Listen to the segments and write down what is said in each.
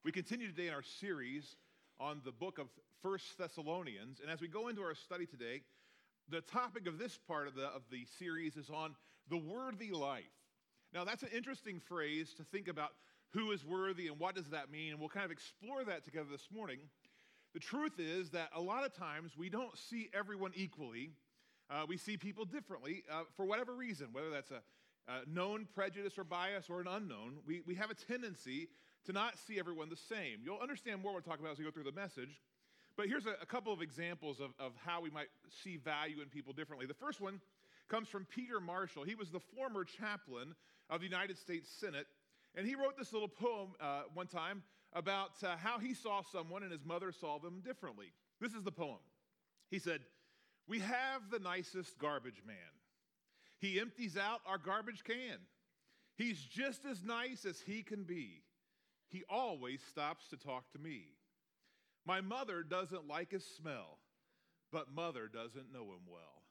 We continue today in our series on the book of 1 Thessalonians, and as we go into our study today, the topic of this part of the series is on the worthy life. Now, that's an interesting phrase to think about who is worthy and what does that mean, and we'll kind of explore that together this morning. The truth is that a lot of times we don't see everyone equally. We see people differently for whatever reason, whether that's a known prejudice or bias or an unknown. We have a tendency to not see everyone the same. You'll understand more what we're talking about as we go through the message. But here's a couple of examples of how we might see value in people differently. The first one comes from Peter Marshall. He was the former chaplain of the United States Senate, and he wrote this little poem one time about how he saw someone and his mother saw them differently. This is the poem. He said, "We have the nicest garbage man. He empties out our garbage can. He's just as nice as he can be. He always stops to talk to me. My mother doesn't like his smell, but mother doesn't know him well."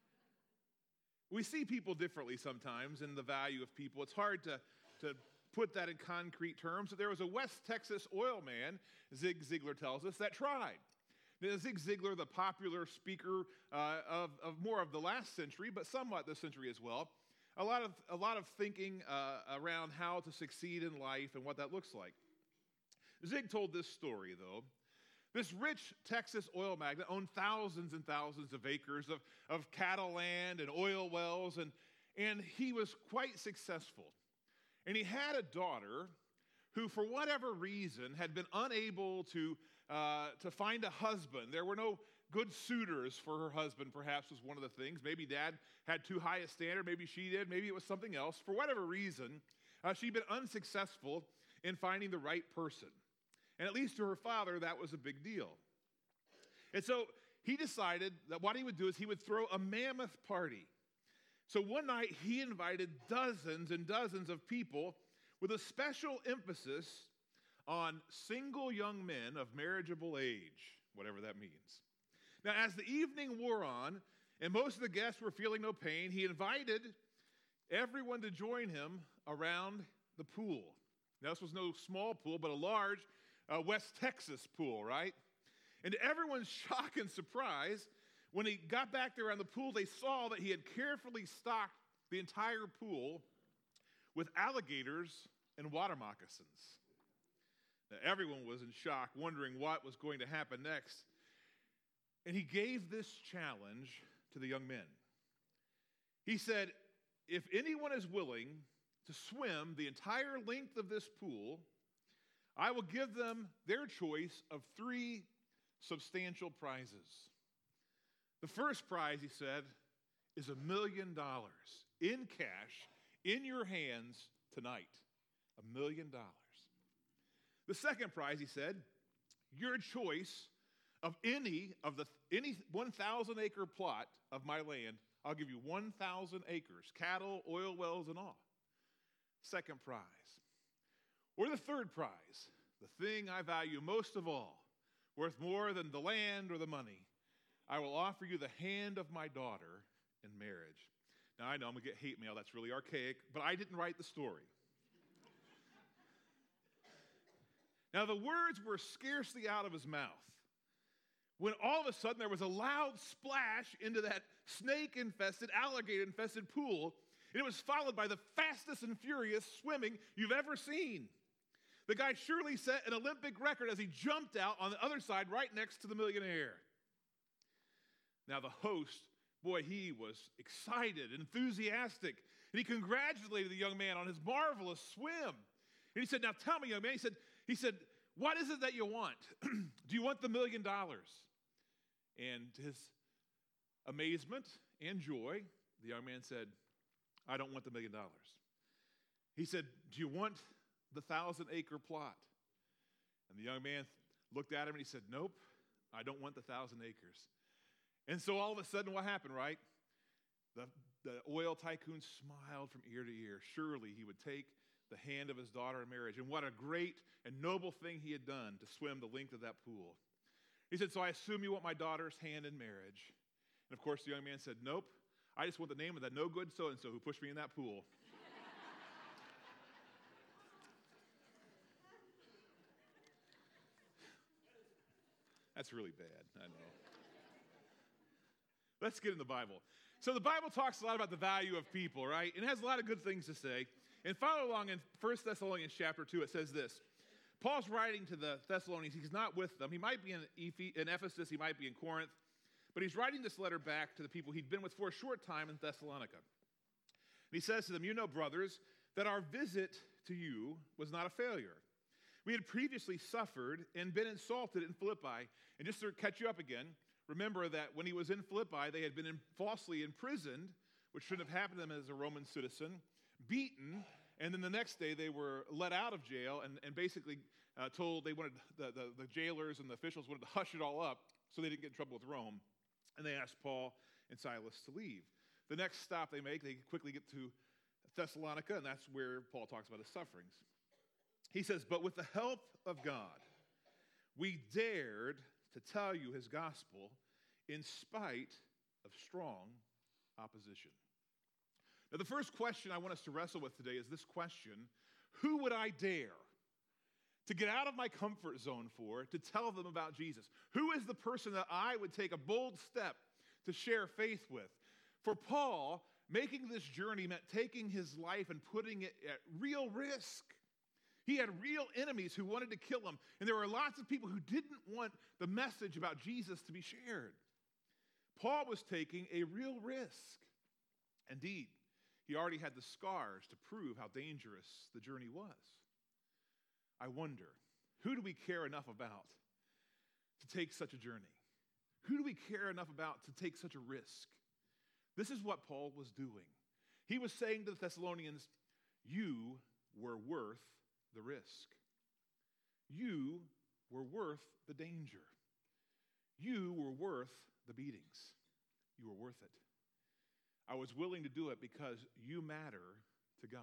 We see people differently sometimes in the value of people. It's hard to put that in concrete terms. There was a West Texas oil man, Zig Ziglar tells us, that tried. Now, Zig Ziglar, the popular speaker of more of the last century, but somewhat this century as well, a lot of thinking around how to succeed in life and what that looks like. Zig told this story, though. This rich Texas oil magnate owned thousands and thousands of acres of cattle land and oil wells, and he was quite successful. And he had a daughter who, for whatever reason, had been unable to find a husband. There were no good suitors for her husband, perhaps, was one of the things. Maybe dad had too high a standard. Maybe she did. Maybe it was something else. For whatever reason, she'd been unsuccessful in finding the right person. And at least to her father, that was a big deal. And so he decided that what he would do is he would throw a mammoth party. So one night, he invited dozens and dozens of people with a special emphasis on single young men of marriageable age, whatever that means. Now, as the evening wore on, and most of the guests were feeling no pain, he invited everyone to join him around the pool. Now, this was no small pool, but a large West Texas pool, right? And to everyone's shock and surprise, when he got back there around the pool, they saw that he had carefully stocked the entire pool with alligators and water moccasins. Now, everyone was in shock, wondering what was going to happen next. And he gave this challenge to the young men. He said, if anyone is willing to swim the entire length of this pool, I will give them their choice of 3 substantial prizes. The first prize, he said, is $1 million in cash in your hands tonight. $1 million. The second prize, he said, your choice of any 1,000-acre plot of my land. I'll give you 1,000 acres, cattle, oil wells, and all. Second prize. Or the third prize, the thing I value most of all, worth more than the land or the money. I will offer you the hand of my daughter in marriage. Now, I know I'm going to get hate mail. That's really archaic, but I didn't write the story. Now, the words were scarcely out of his mouth when all of a sudden there was a loud splash into that snake-infested, alligator-infested pool, and it was followed by the fastest and furious swimming you've ever seen. The guy surely set an Olympic record as he jumped out on the other side right next to the millionaire. Now, the host, boy, he was excited, enthusiastic, and he congratulated the young man on his marvelous swim. And he said, now tell me, young man, he said, what is it that you want? Do you want the $1 million? And to his amazement and joy, the young man said, I don't want the $1 million. He said, do you want the 1,000-acre plot? And the young man looked at him and he said, nope, I don't want the 1,000 acres. And so all of a sudden, what happened, right? The oil tycoon smiled from ear to ear. Surely he would take the hand of his daughter in marriage. And what a great and noble thing he had done to swim the length of that pool. He said, so I assume you want my daughter's hand in marriage. And of course, the young man said, nope, I just want the name of that no good so-and-so who pushed me in that pool. That's really bad, I know. Let's get in the Bible. So the Bible talks a lot about the value of people, right? And it has a lot of good things to say. And follow along in 1 Thessalonians chapter 2, it says this. Paul's writing to the Thessalonians. He's not with them. He might be in Ephesus. He might be in Corinth. But he's writing this letter back to the people he'd been with for a short time in Thessalonica. And he says to them, you know, brothers, that our visit to you was not a failure. We had previously suffered and been insulted in Philippi. And just to catch you up again, remember that when he was in Philippi, they had been falsely imprisoned, which shouldn't have happened to them as a Roman citizen, beaten, and then the next day they were let out of jail and basically told they wanted, the jailers and the officials wanted to hush it all up so they didn't get in trouble with Rome. And they asked Paul and Silas to leave. The next stop they make, they quickly get to Thessalonica, and that's where Paul talks about his sufferings. He says, but with the help of God, we dared to tell you his gospel in spite of strong opposition. Now, the first question I want us to wrestle with today is this question: who would I dare to get out of my comfort zone for to tell them about Jesus? Who is the person that I would take a bold step to share faith with? For Paul, making this journey meant taking his life and putting it at real risk. He had real enemies who wanted to kill him, and there were lots of people who didn't want the message about Jesus to be shared. Paul was taking a real risk. Indeed, he already had the scars to prove how dangerous the journey was. I wonder, who do we care enough about to take such a journey? Who do we care enough about to take such a risk? This is what Paul was doing. He was saying to the Thessalonians, you were worth the risk. You were worth the danger. You were worth the beatings. You were worth it. I was willing to do it because you matter to God.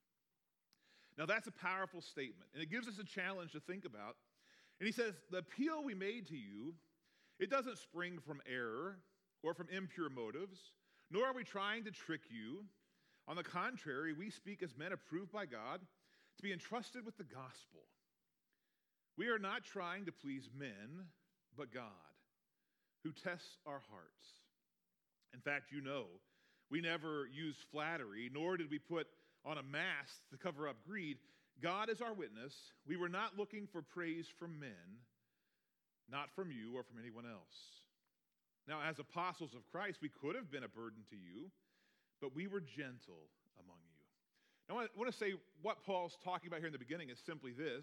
Now that's a powerful statement, and it gives us a challenge to think about. And he says, the appeal we made to you, it doesn't spring from error or from impure motives, nor are we trying to trick you. On the contrary, we speak as men approved by God to be entrusted with the gospel. We are not trying to please men, but God, who tests our hearts. In fact, you know, we never used flattery, nor did we put on a mask to cover up greed. God is our witness. We were not looking for praise from men, not from you or from anyone else. Now, as apostles of Christ, we could have been a burden to you, but we were gentle among you. Now, I want to say what Paul's talking about here in the beginning is simply this.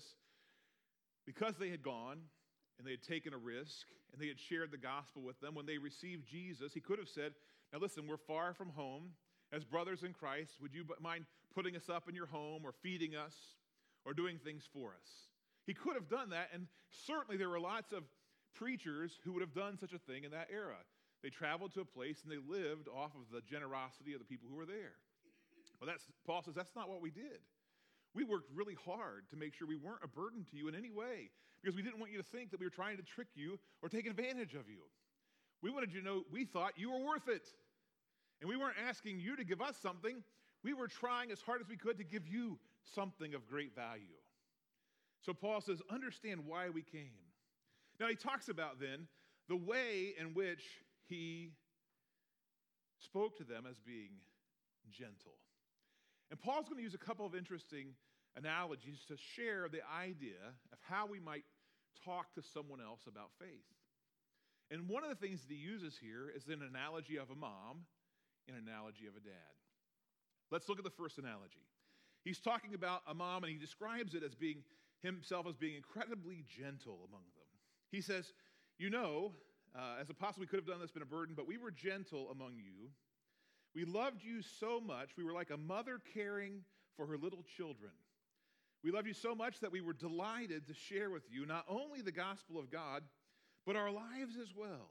Because they had gone and they had taken a risk and they had shared the gospel with them, when they received Jesus, he could have said, now listen, we're far from home. As brothers in Christ, would you mind putting us up in your home or feeding us or doing things for us? He could have done that, and certainly there were lots of preachers who would have done such a thing in that era. They traveled to a place and they lived off of the generosity of the people who were there. Well, Paul says that's not what we did. We worked really hard to make sure we weren't a burden to you in any way, because we didn't want you to think that we were trying to trick you or take advantage of you. We wanted you to know we thought you were worth it. And we weren't asking you to give us something. We were trying as hard as we could to give you something of great value. So Paul says, understand why we came. Now he talks about then the way in which he spoke to them as being gentle. And Paul's going to use a couple of interesting analogies to share the idea of how we might talk to someone else about faith. And one of the things that he uses here is an analogy of a mom and an analogy of a dad. Let's look at the first analogy. He's talking about a mom, and he describes it as being himself as being incredibly gentle among them. He says, you know, as apostle, we could have done this, been a burden, but we were gentle among you. We loved you so much. We were like a mother caring for her little children. We loved you so much that we were delighted to share with you not only the gospel of God, but our lives as well,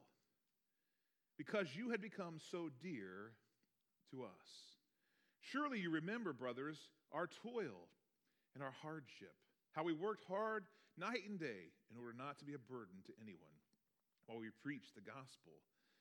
because you had become so dear to us. Surely you remember, brothers, our toil and our hardship, how we worked hard night and day in order not to be a burden to anyone while we preached the gospel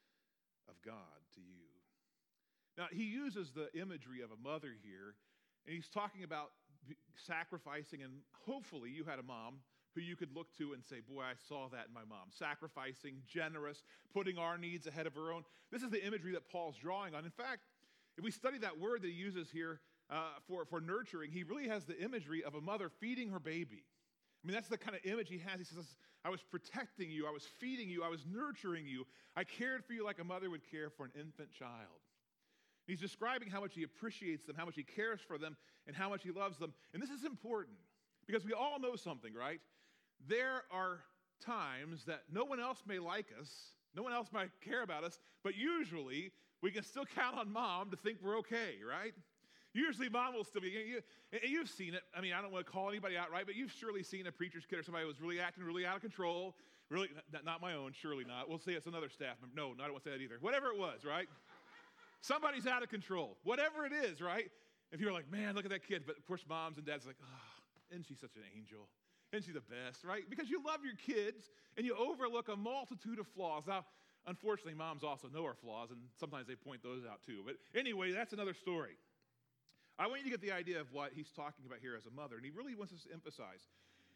of God to you. Now, he uses the imagery of a mother here, and he's talking about sacrificing, and hopefully you had a mom who you could look to and say, boy, I saw that in my mom. Sacrificing, generous, putting our needs ahead of her own. This is the imagery that Paul's drawing on. In fact, if we study that word that he uses here for nurturing, he really has the imagery of a mother feeding her baby. I mean, that's the kind of image he has. He says, I was protecting you, I was feeding you, I was nurturing you. I cared for you like a mother would care for an infant child. He's describing how much he appreciates them, how much he cares for them, and how much he loves them. And this is important because we all know something, right? There are times that no one else may like us, no one else might care about us, but usually we can still count on mom to think we're okay, right? Usually mom will still be, you've seen it. I mean, I don't want to call anybody out, right? But you've surely seen a preacher's kid or somebody who was really acting really out of control. Really, not my own, surely not. We'll say it's another staff member. No, I don't want to say that either. Whatever it was, right? Somebody's out of control. Whatever it is, right? If you're like, man, look at that kid. But of course, moms and dads are like, oh, isn't she such an angel? Isn't she the best, right? Because you love your kids and you overlook a multitude of flaws. Now, unfortunately, moms also know our flaws, and sometimes they point those out too. But anyway, that's another story. I want you to get the idea of what he's talking about here as a mother, and he really wants us to emphasize.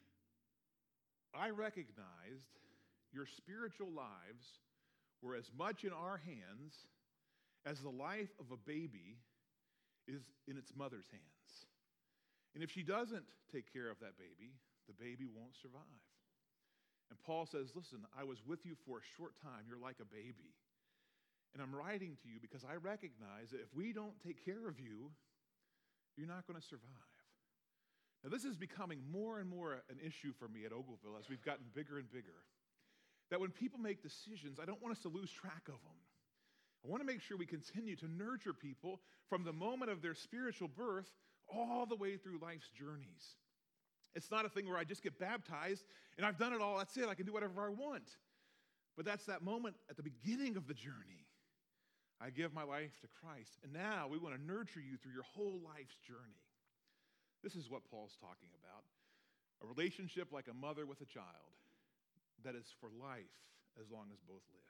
I recognized your spiritual lives were as much in our hands as the life of a baby is in its mother's hands. And if she doesn't take care of that baby, the baby won't survive. And Paul says, listen, I was with you for a short time. You're like a baby. And I'm writing to you because I recognize that if we don't take care of you, you're not going to survive. Now, this is becoming more and more an issue for me at Ogleville as we've gotten bigger and bigger. That when people make decisions, I don't want us to lose track of them. I want to make sure we continue to nurture people from the moment of their spiritual birth all the way through life's journeys. It's not a thing where I just get baptized and I've done it all, that's it, I can do whatever I want. But that's that moment at the beginning of the journey. I give my life to Christ, and now we want to nurture you through your whole life's journey. This is what Paul's talking about. A relationship like a mother with a child that is for life as long as both live.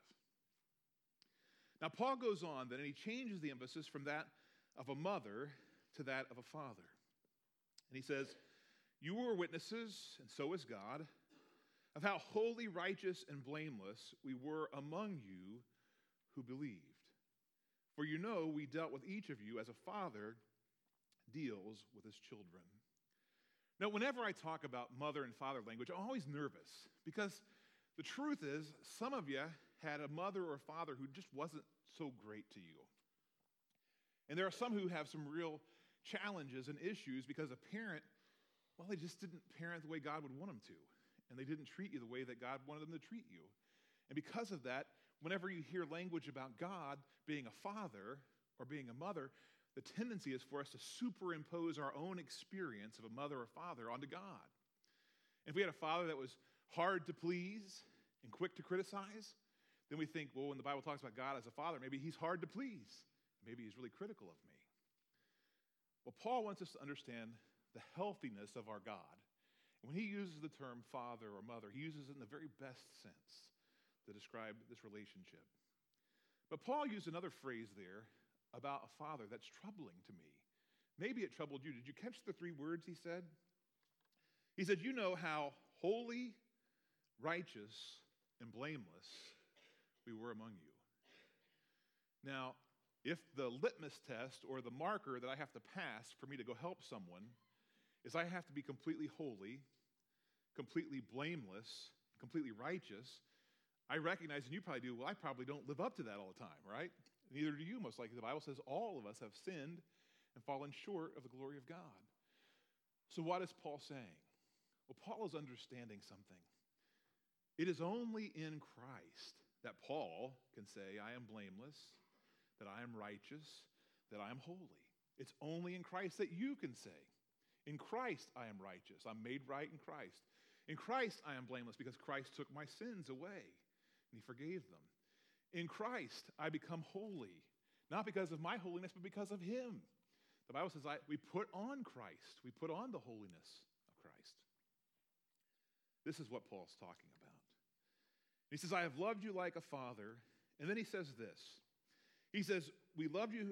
Now, Paul goes on then, and he changes the emphasis from that of a mother to that of a father. And he says, you were witnesses, and so is God, of how holy, righteous, and blameless we were among you who believed. For you know we dealt with each of you as a father deals with his children. Now, whenever I talk about mother and father language, I'm always nervous because the truth is some of you had a mother or a father who just wasn't so great to you. And there are some who have some real challenges and issues because a parent, well, they just didn't parent the way God would want them to. And they didn't treat you the way that God wanted them to treat you. And because of that, whenever you hear language about God being a father or being a mother, the tendency is for us to superimpose our own experience of a mother or father onto God. And if we had a father that was hard to please and quick to criticize, then we think, well, when the Bible talks about God as a father, maybe he's hard to please. Maybe he's really critical of me. Well, Paul wants us to understand the healthiness of our God. And when he uses the term father or mother, he uses it in the very best sense to describe this relationship. But Paul used another phrase there about a father that's troubling to me. Maybe it troubled you. Did you catch the three words he said? He said, you know how holy, righteous, and blameless we were among you. Now, if the litmus test or the marker that I have to pass for me to go help someone is I have to be completely holy, completely blameless, completely righteous, I recognize, and you probably do, well, I probably don't live up to that all the time, right? Neither do you, most likely. The Bible says all of us have sinned and fallen short of the glory of God. So what is Paul saying? Well, Paul is understanding something. It is only in Christ that Paul can say, I am blameless, that I am righteous, that I am holy. It's only in Christ that you can say, in Christ I am righteous. I'm made right in Christ. In Christ I am blameless because Christ took my sins away and he forgave them. In Christ I become holy, not because of my holiness, but because of him. The Bible says we put on Christ. We put on the holiness of Christ. This is what Paul's talking about. He says, I have loved you like a father. And then he says this. He says, we loved you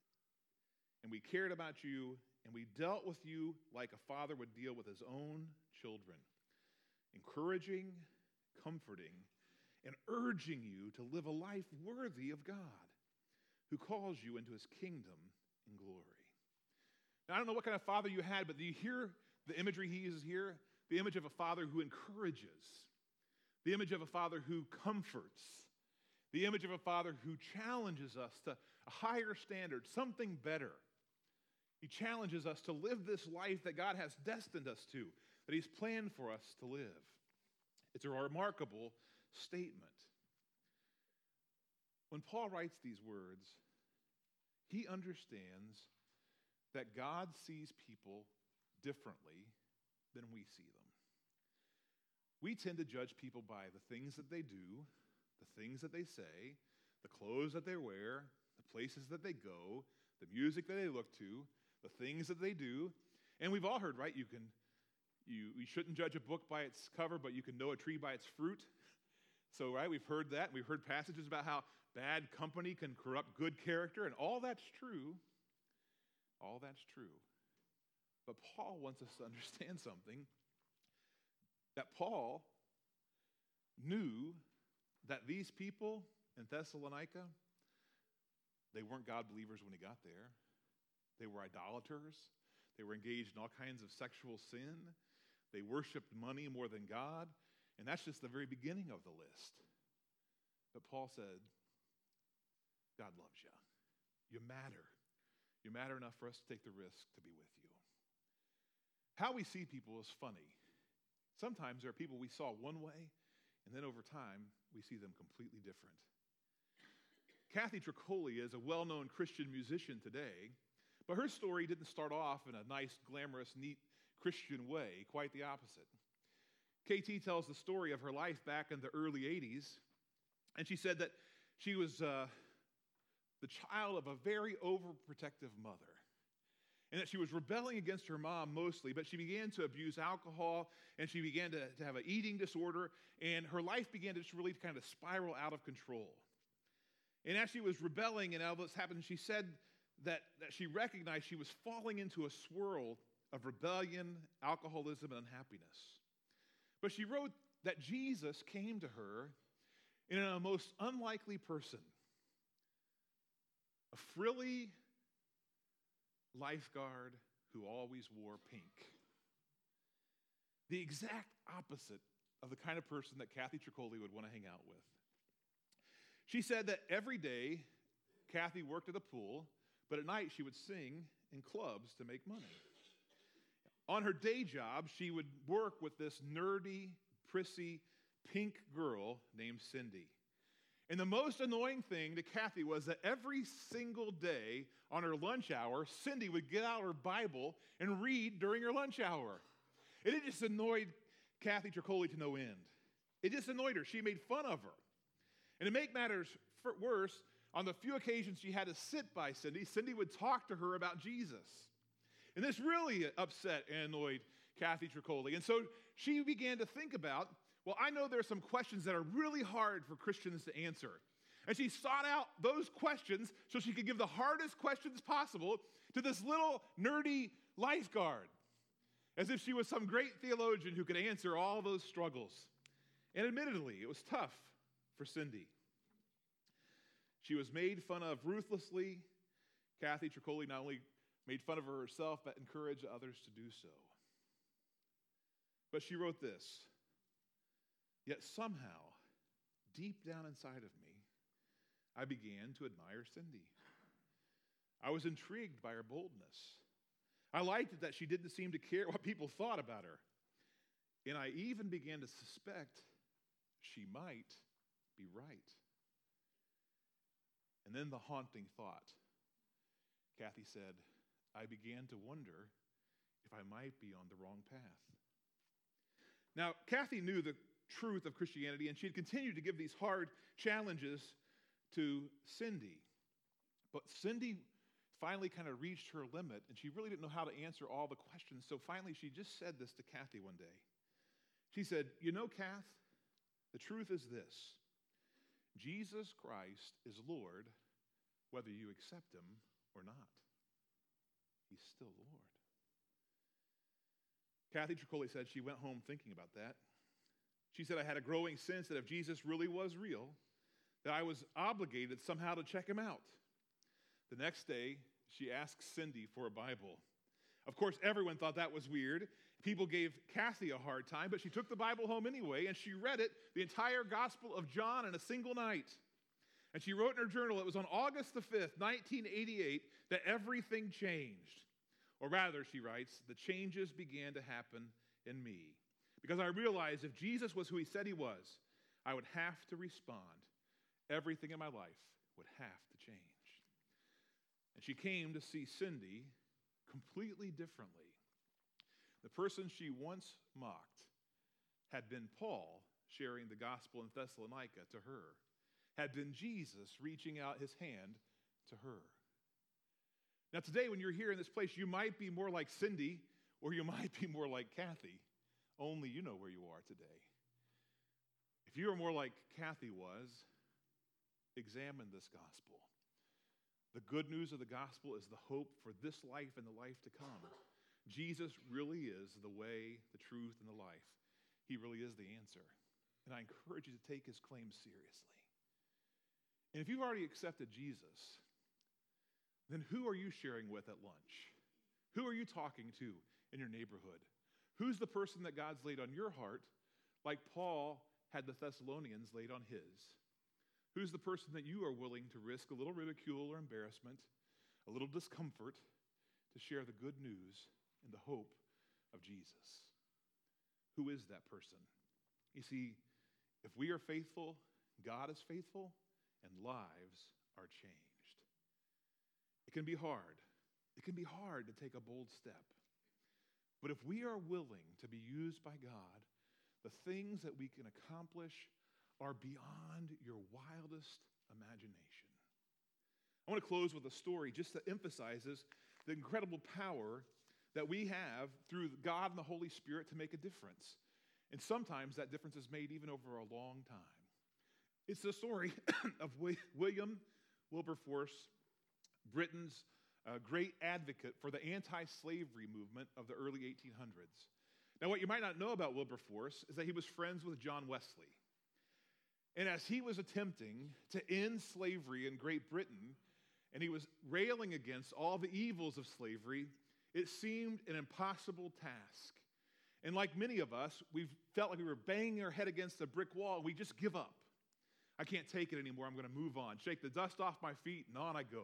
and we cared about you and we dealt with you like a father would deal with his own children, encouraging, comforting, and urging you to live a life worthy of God, who calls you into his kingdom and glory. Now, I don't know what kind of father you had, but do you hear the imagery he uses here? The image of a father who encourages, the image of a father who comforts, the image of a father who challenges us to a higher standard, something better. He challenges us to live this life that God has destined us to, that he's planned for us to live. It's a remarkable statement. When Paul writes these words, he understands that God sees people differently than we see them. We tend to judge people by the things that they do, the things that they say, the clothes that they wear, the places that they go, the music that they look to, the things that they do. And we've all heard, right? You shouldn't judge a book by its cover, but you can know a tree by its fruit. So, right, we've heard that. We've heard passages about how bad company can corrupt good character, and all that's true. All that's true. But Paul wants us to understand something, that Paul knew that these people in Thessalonica, they weren't God believers when he got there. They were idolaters. They were engaged in all kinds of sexual sin. They worshiped money more than God. And that's just the very beginning of the list. But Paul said, God loves you. You matter. You matter enough for us to take the risk to be with you. How we see people is funny. Sometimes there are people we saw one way, and then over time, we see them completely different. Kathy Tricoli is a well-known Christian musician today, but her story didn't start off in a nice, glamorous, neat Christian way. Quite the opposite. KT tells the story of her life back in the early 80s, and she said that she was the child of a very overprotective mother, and that she was rebelling against her mom mostly, but she began to abuse alcohol, and she began to have an eating disorder, and her life began to just really kind of spiral out of control. And as she was rebelling and all this happened, she said that she recognized she was falling into a swirl of rebellion, alcoholism, and unhappiness. But she wrote that Jesus came to her in a most unlikely person, a frilly lifeguard who always wore pink. The exact opposite of the kind of person that Kathy Tricoli would want to hang out with. She said that every day Kathy worked at a pool, but at night she would sing in clubs to make money. On her day job, she would work with this nerdy, prissy, pink girl named Cindy. And the most annoying thing to Kathy was that every single day on her lunch hour, Cindy would get out her Bible and read during her lunch hour. And it just annoyed Kathy Tricoli to no end. It just annoyed her. She made fun of her. And to make matters worse, on the few occasions she had to sit by Cindy, Cindy would talk to her about Jesus. And this really upset and annoyed Kathy Tricoli. And so she began to think about, well, I know there are some questions that are really hard for Christians to answer. And she sought out those questions so she could give the hardest questions possible to this little nerdy lifeguard, as if she was some great theologian who could answer all those struggles. And admittedly, it was tough for Cindy. She was made fun of ruthlessly. Kathy Tricoli not only made fun of her herself, but encouraged others to do so. But she wrote this: "Yet somehow, deep down inside of me, I began to admire Cindy. I was intrigued by her boldness. I liked it that she didn't seem to care what people thought about her. And I even began to suspect she might be right." And then the haunting thought, Kathy said, "I began to wonder if I might be on the wrong path." Now, Kathy knew the truth of Christianity, and she had continued to give these hard challenges to Cindy. But Cindy finally kind of reached her limit, and she really didn't know how to answer all the questions. So finally, she just said this to Kathy one day. She said, "You know, Kath, the truth is this: Jesus Christ is Lord, whether you accept him or not. He's still Lord." Kathy Tricoli said she went home thinking about that. She said, I had a growing sense that if Jesus really was real, that I was obligated somehow to check him out. The next day, she asked Cindy for a Bible. Of course, everyone thought that was weird. People gave Kathy a hard time, but she took the Bible home anyway, and she read it, the entire Gospel of John, in a single night. And she wrote in her journal, it was on August the 5th, 1988, that everything changed. Or rather, she writes, the changes began to happen in me. Because I realized if Jesus was who he said he was, I would have to respond. Everything in my life would have to change. And she came to see Cindy completely differently. The person she once mocked had been Paul sharing the gospel in Thessalonica to her, had been Jesus reaching out his hand to her. Now today, when you're here in this place, you might be more like Cindy, or you might be more like Kathy. Only you know where you are today. If you are more like Kathy was, examine this gospel. The good news of the gospel is the hope for this life and the life to come. Jesus really is the way, the truth, and the life. He really is the answer. And I encourage you to take his claims seriously. And if you've already accepted Jesus, then who are you sharing with at lunch? Who are you talking to in your neighborhood? Who's the person that God's laid on your heart, like Paul had the Thessalonians laid on his? Who's the person that you are willing to risk a little ridicule or embarrassment, a little discomfort, to share the good news and the hope of Jesus? Who is that person? You see, if we are faithful, God is faithful, and lives are changed. It can be hard. It can be hard to take a bold step. But if we are willing to be used by God, the things that we can accomplish are beyond your wildest imagination. I want to close with a story just that emphasizes the incredible power that we have through God and the Holy Spirit to make a difference. And sometimes that difference is made even over a long time. It's the story of William Wilberforce, Britain's great advocate for the anti-slavery movement of the early 1800s. Now, what you might not know about Wilberforce is that he was friends with John Wesley. And as he was attempting to end slavery in Great Britain, and he was railing against all the evils of slavery, it seemed an impossible task. And like many of us, we felt like we were banging our head against a brick wall, and we just give up. I can't take it anymore. I'm going to move on. Shake the dust off my feet, and on I go.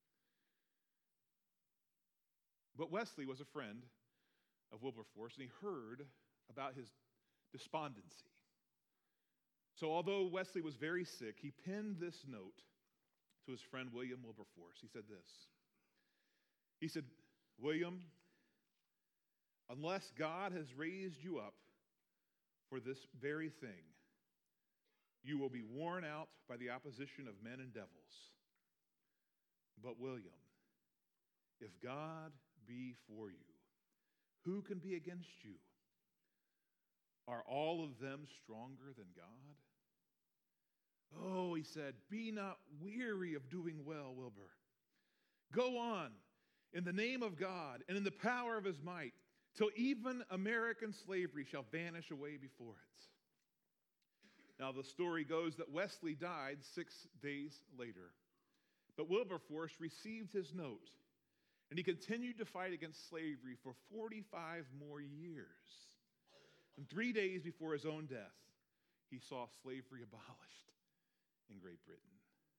But Wesley was a friend of Wilberforce, and he heard about his despondency. So although Wesley was very sick, he penned this note to his friend William Wilberforce. He said this. He said, William, unless God has raised you up for this very thing, you will be worn out by the opposition of men and devils. But William, if God be for you, who can be against you? Are all of them stronger than God? Oh, he said, be not weary of doing well, Wilbur. Go on in the name of God and in the power of his might, till even American slavery shall vanish away before it. Now, the story goes that Wesley died 6 days later, but Wilberforce received his note, and he continued to fight against slavery for 45 more years. And 3 days before his own death, he saw slavery abolished in Great Britain.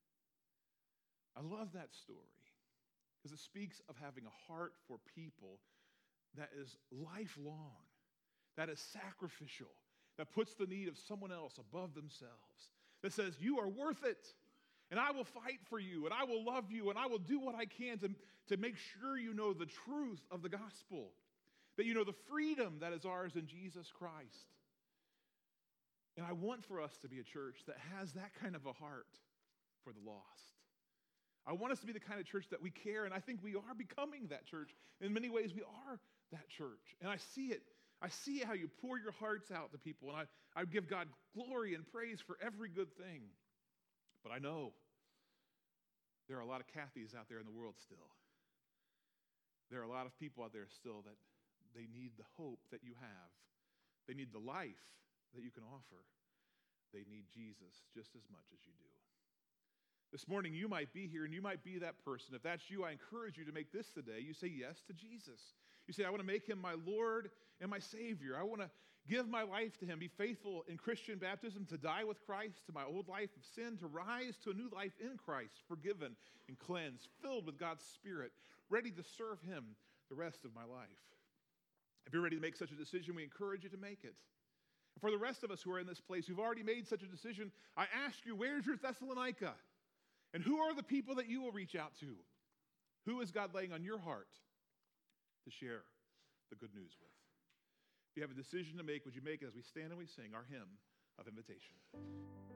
I love that story because it speaks of having a heart for people that is lifelong, that is sacrificial, that puts the need of someone else above themselves, that says, you are worth it, and I will fight for you, and I will love you, and I will do what I can to make sure you know the truth of the gospel, that you know the freedom that is ours in Jesus Christ. And I want for us to be a church that has that kind of a heart for the lost. I want us to be the kind of church that we care, and I think we are becoming that church. In many ways, we are that church. And I see it. I see how you pour your hearts out to people, and I give God glory and praise for every good thing. But I know there are a lot of Kathys out there in the world still. There are a lot of people out there still that They need the hope that you have. They need the life that you can offer. They need Jesus just as much as you do. This morning, you might be here and you might be that person. If that's you, I encourage you to make this the day. You say yes to Jesus. You say, I want to make him my Lord and my Savior. I want to give my life to him, be faithful in Christian baptism, to die with Christ, to my old life of sin, to rise to a new life in Christ, forgiven and cleansed, filled with God's Spirit, ready to serve him the rest of my life. If you're ready to make such a decision, we encourage you to make it. For the rest of us who are in this place who've already made such a decision, I ask you, where's your Thessalonica? And who are the people that you will reach out to? Who is God laying on your heart to share the good news with? If you have a decision to make, would you make it as we stand and we sing our hymn of invitation?